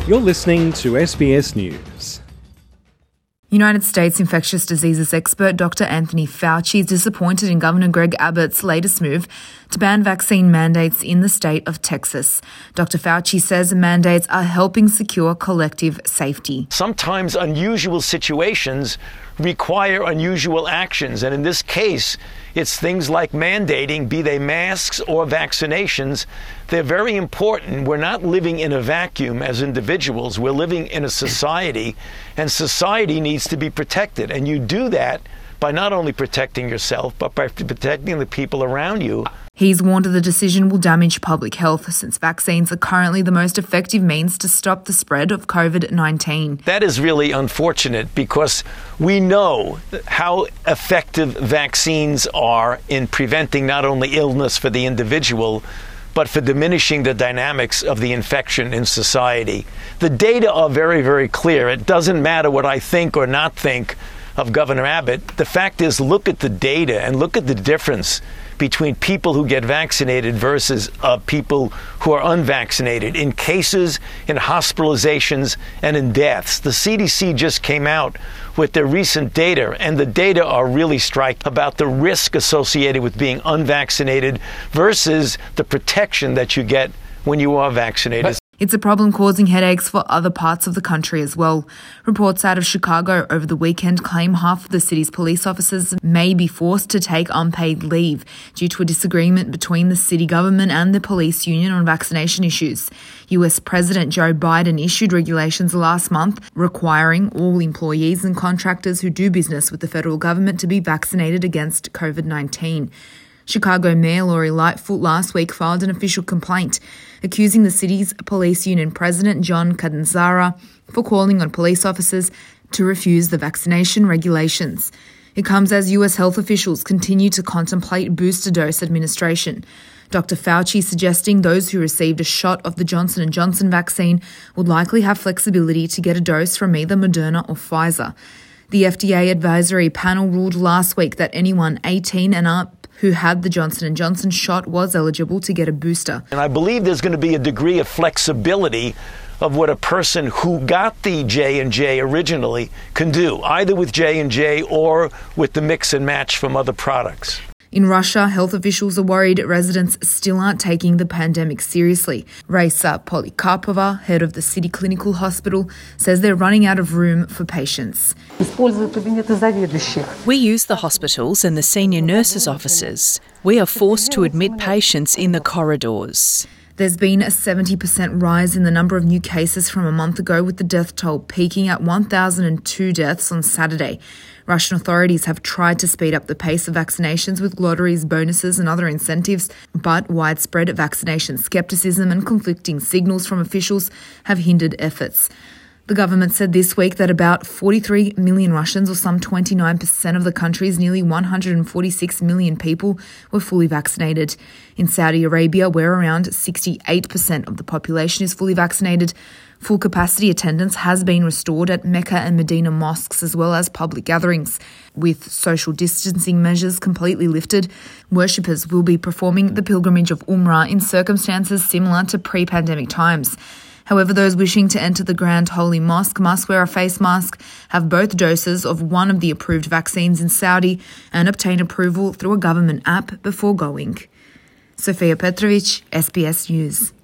You're listening to SBS News. United States infectious diseases expert Dr. Anthony Fauci is disappointed in Governor Greg Abbott's latest move to ban vaccine mandates in the state of Texas. Dr. Fauci says mandates are helping secure collective safety. Sometimes unusual situations require unusual actions, and in this case, it's things like mandating, be they masks or vaccinations. They're very important. We're not living in a vacuum as individuals. We're living in a society, and society needs to be protected. And you do that by not only protecting yourself, but by protecting the people around you. He's warned that the decision will damage public health since vaccines are currently the most effective means to stop the spread of COVID-19. That is really unfortunate because we know how effective vaccines are in preventing not only illness for the individual, but for diminishing the dynamics of the infection in society. The data are very, very clear. It doesn't matter what I think or not think of Governor Abbott. The fact is, look at the data and look at the difference between people who get vaccinated versus people who are unvaccinated in cases, in hospitalizations, and in deaths. The CDC just came out with their recent data, and the data are really striking about the risk associated with being unvaccinated versus the protection that you get when you are vaccinated. It's a problem causing headaches for other parts of the country as well. Reports out of Chicago over the weekend claim half of the city's police officers may be forced to take unpaid leave due to a disagreement between the city government and the police union on vaccination issues. US President Joe Biden issued regulations last month requiring all employees and contractors who do business with the federal government to be vaccinated against COVID-19. Chicago Mayor Lori Lightfoot last week filed an official complaint accusing the city's police union president John Catanzara for calling on police officers to refuse the vaccination regulations. It comes as US health officials continue to contemplate booster dose administration. Dr. Fauci suggesting those who received a shot of the Johnson & Johnson vaccine would likely have flexibility to get a dose from either Moderna or Pfizer. The FDA advisory panel ruled last week that anyone 18 and up who had the Johnson & Johnson shot was eligible to get a booster. And I believe there's going to be a degree of flexibility of what a person who got the J&J originally can do, either with J&J or with the mix and match from other products. In Russia, health officials are worried residents still aren't taking the pandemic seriously. Raisa Polikarpova, head of the City Clinical Hospital, says they're running out of room for patients. We use the hospitals and the senior nurses' offices. We are forced to admit patients in the corridors. There's been a 70% rise in the number of new cases from a month ago, with the death toll peaking at 1,002 deaths on Saturday. Russian authorities have tried to speed up the pace of vaccinations with lotteries, bonuses and other incentives, but widespread vaccination skepticism and conflicting signals from officials have hindered efforts. The government said this week that about 43 million Russians, or some 29% of the country's nearly 146 million people, were fully vaccinated. In Saudi Arabia, where around 68% of the population is fully vaccinated, full capacity attendance has been restored at Mecca and Medina mosques as well as public gatherings. With social distancing measures completely lifted, worshippers will be performing the pilgrimage of Umrah in circumstances similar to pre-pandemic times. However, those wishing to enter the Grand Holy Mosque must wear a face mask, have both doses of one of the approved vaccines in Saudi, and obtain approval through a government app before going. Sofia Petrovic, SBS News.